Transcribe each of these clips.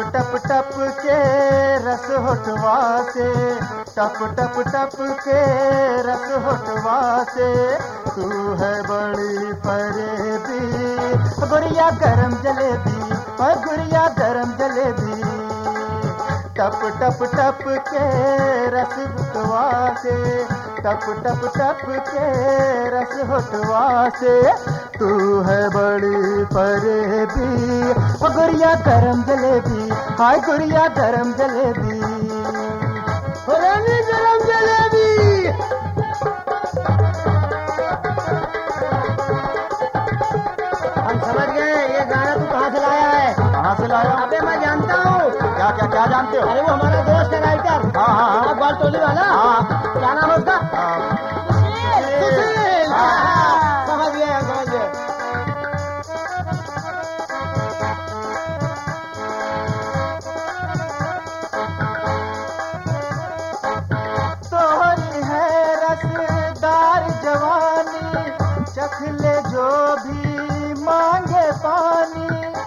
टप टप के रस होठवा से, टप टप टप के रस होठवा से, तू है बड़ी फरेबी गुड़िया गरम जलेबी, और गुड़िया गरम जलेबी। टप टप टप के रस होठवा से, टप टप टप के रस होठवा से, तू है बड़ी फरेबी ओ गुड़िया गरम जलेबी, हाय गुड़िया गरम जलेबी, रानी गरम जलेबी। हम समझ गए ये गाना तू कहाँ से लाया है। कहाँ से लाया? अबे मैं जानता हूँ। क्या क्या क्या जानते हो? अरे वो हमारा दोस्त है राइटर। हाँ हाँ हाँ, बाल टोली वाला। हाँ। क्या नाम है उसका? सुशील। समझ गए हम, समझ गए। तोहरी है रसदार जवानी, चख ले जो भी मांगे पानी।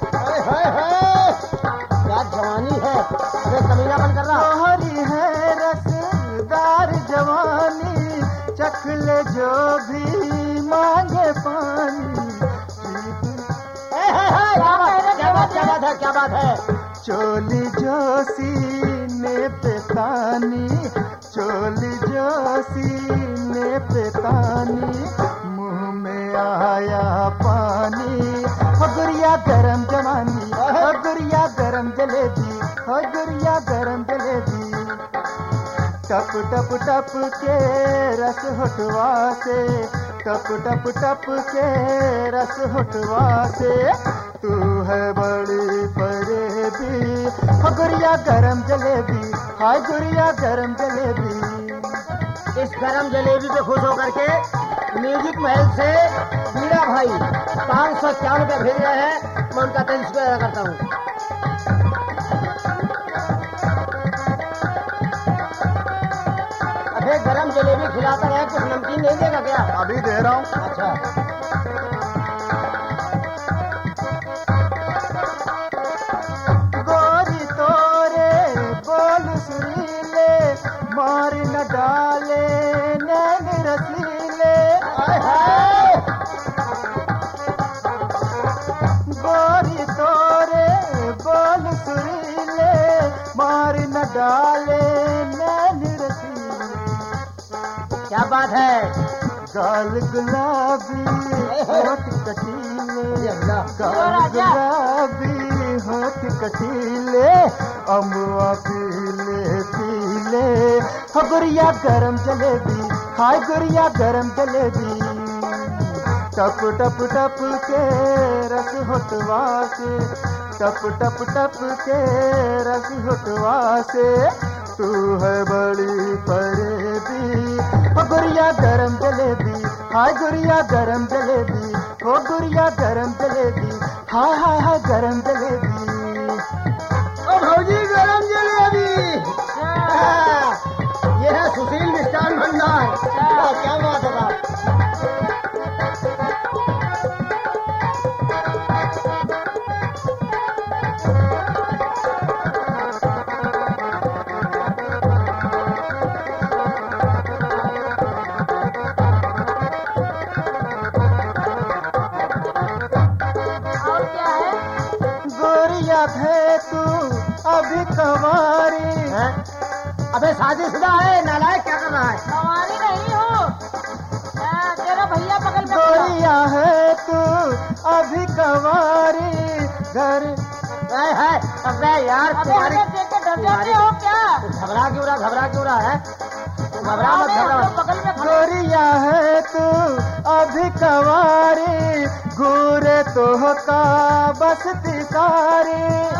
क्या जवानी है। अरे कमीना बंद कर रहा। तोहरी है रसदार जवानी, चख ले जो भी मांगे पानी। क्या बात है। चोली जो सीने पे तानी, चोली जो सीने पे तानी, मुंह में आया पानी। हो गुड़िया गरम जवानी, हो गुड़िया गरम जलेबी, हो गुड़िया गरम जलेबी। टप टप टप के रस होठवा से, टप टप टप के रस होठवा से, तू है बड़ी फरेबी हो गुड़िया गरम जलेबी, हाय गुड़िया गरम जलेबी। इस गरम जलेबी पे खुश होकर के म्यूजिक महल से बीड़ा भाई 551 रुपये भेज रहे हैं। मैं उनका तय अदा करता हूँ। अबे गरम जलेबी खिलाता है, कुछ नमकीन नहीं देगा क्या? अभी दे रहा हूँ। अच्छा। गोरी तोरे बोल सुरीले, मार न डाले नैन रसीले। गोरी तोरे बोल सुरीले, मार न डाले नैन रसीले। क्या बात है। गाल गुलाबी होठ कटीले, गाल गुलाबी होठ कटीले, अमुआ पीले पीले। हो गुड़िया गरम जलेबी, हाय गुड़िया गरम जलेबी। टप टप टप के रस होठवा से, टप टप टप के रस होठवा से, तू है बड़ी फरेबी हो गुड़िया गरम जलेबी, हाय गुड़िया गरम जलेबी, हो गुड़िया गरम जलेबी, हाय हाय हाय गरम जलेबी। ओ भौजी गरम जलेबी। ये है सुशील मिष्ठान भंडार। क्या बात है। गोरिया है तू अभी कंवारी है? अबे शादीशुदा है, नालायक क्या कर रहा है? कंवारी नहीं हो, तेरा भैया बगल में। गोरिया है तू अभी कंवारी, घर है। अबे यार तुम्हारी देख के डर जाते हो क्या? घबरा क्यों रहा, घबरा क्यों रहा है? घबरा मत, घबरा मत। बगल में गोरिया है तू अभी कंवारी, घूरे तो का बसती सारी।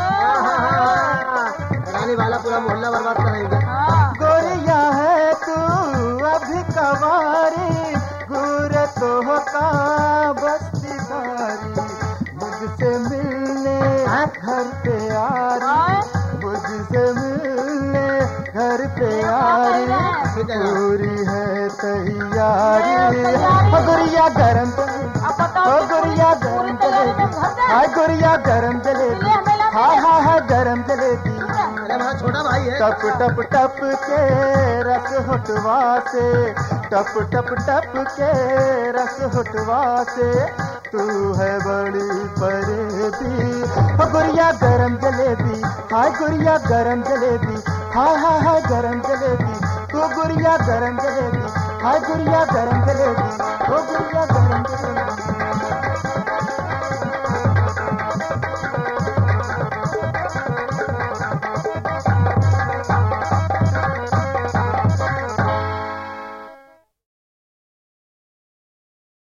रानी वाला पूरा मोहल्ला बर्बाद करेंगे। गोरिया है तू अभी कंवारी, घूरे तो का बसती सारी। मुझसे मिलने घर पे आ रही, मुझसे मिलने घर पे आ रही, पूरी है तैयारी। हो गुड़िया गरम जलेबी, हो गुड़िया गरम जलेबी, हाय गुड़िया गरम जलेबी, हाय हाय हाय गरम जलेबी, अरे वहाँ छोटा भाई है। टप टप टप के रस होठवा से, टप टप टप के रस होठवा से, तू है बड़ी फरेबी। हो गुड़िया गरम जलेबी, हाय गुड़िया गरम जलेबी, हाय हाय हाय गरम जलेबी, तू गुड़िया गरम जलेबी, हाय गुड़िया गरम जलेबी, हो गुड़िया गरम जलेबी।